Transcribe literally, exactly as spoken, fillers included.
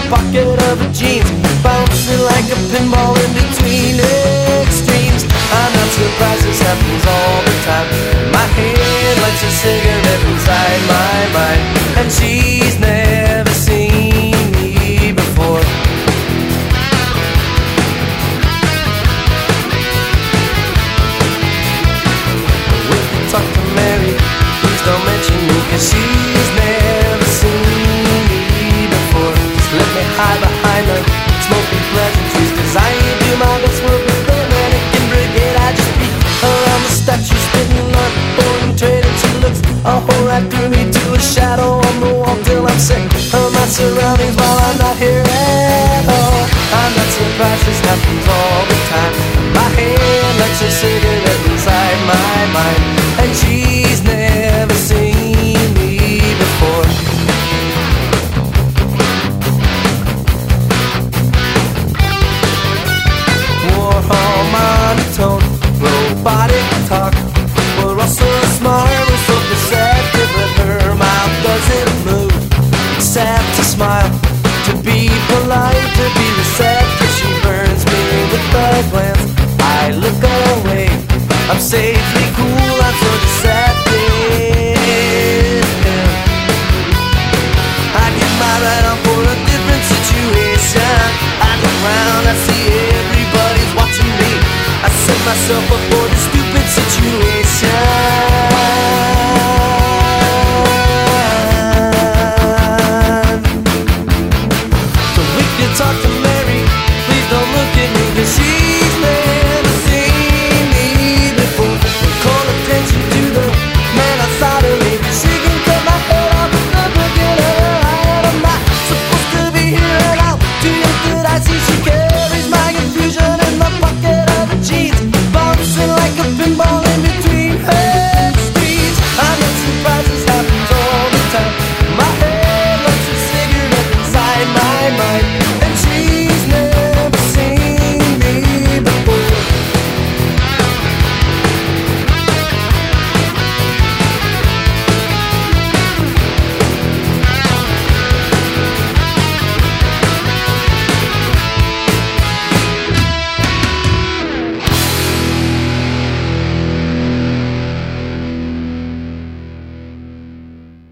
pocket of her jeans, bouncing like a pinball in between extremes. I'm not surprised this happens all the time. My hand lights a cigarette inside my mind, and she's never seen me before. When you talk to Mary, please don't mention me, 'cause she's never seen me before. Just let me hide behind her smoking pleasantries, 'cause I ain't do my best work with the mannequin brigade. I just beat around the statue, spitting on boring trade, and she looks a whole right through me to a shadow on the wall till I'm sick of my surroundings while I'm not here at all. I'm not surprised this happens all the time. My hand lights a cigarette inside my mind, and she's never seen me before. Warhol monotone, robotic talk. We're all so smart, we're so perceptive, but her mouth doesn't move except to smile, to be polite, to be receptive. She burns me with a glance. I look away, I'm safely cool, I'm so deceptive. I get my right on for a different situation. I look around, I see everybody's watching me. I set myself up for the stupid situation.